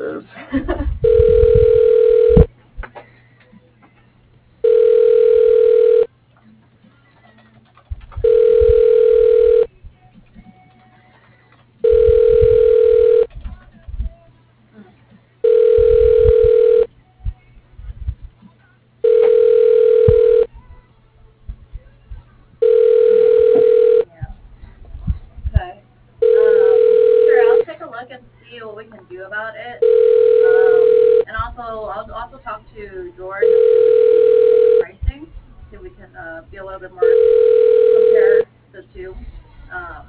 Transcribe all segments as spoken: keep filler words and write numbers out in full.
this. Okay. Um, sure, I'll take a look and see what we can do about it. Um, and also, I'll also talk to George and see what the pricing, see if we can uh, be a little bit more compare the two. Um,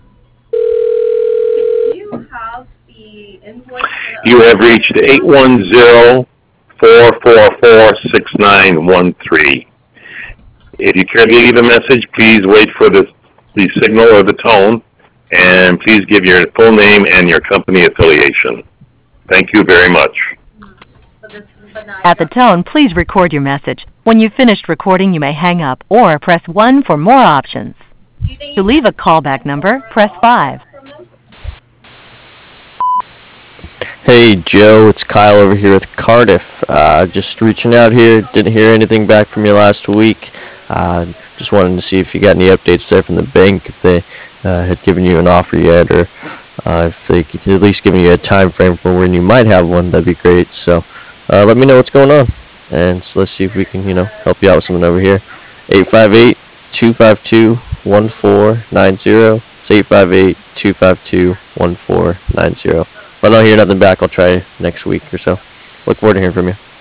do you have the invoice for the You have reached eight one zero, four four four, six nine one three. If you care to leave a message, please wait for the, the signal or the tone, and please give your full name and your company affiliation. Thank you very much. But this, but now At the tone, please record your message. When you've finished recording, you may hang up or press one for more options. To leave a callback number, press five. Hey Joe, it's Kyle over here with Cardiff. Uh, just reaching out here. Didn't hear anything back from you last week. Uh, just wanted to see if you got any updates there from the bank, if they uh, had given you an offer yet, or uh, if they could at least give you a time frame for when you might have one. That'd be great. So uh, let me know what's going on, and so let's see if we can, you know, help you out with something over here. eight five eight, two five two, one four nine zero. It's eight five eight, two five two, one four nine zero. If I don't hear nothing back, I'll try next week or so. Look forward to hearing from you.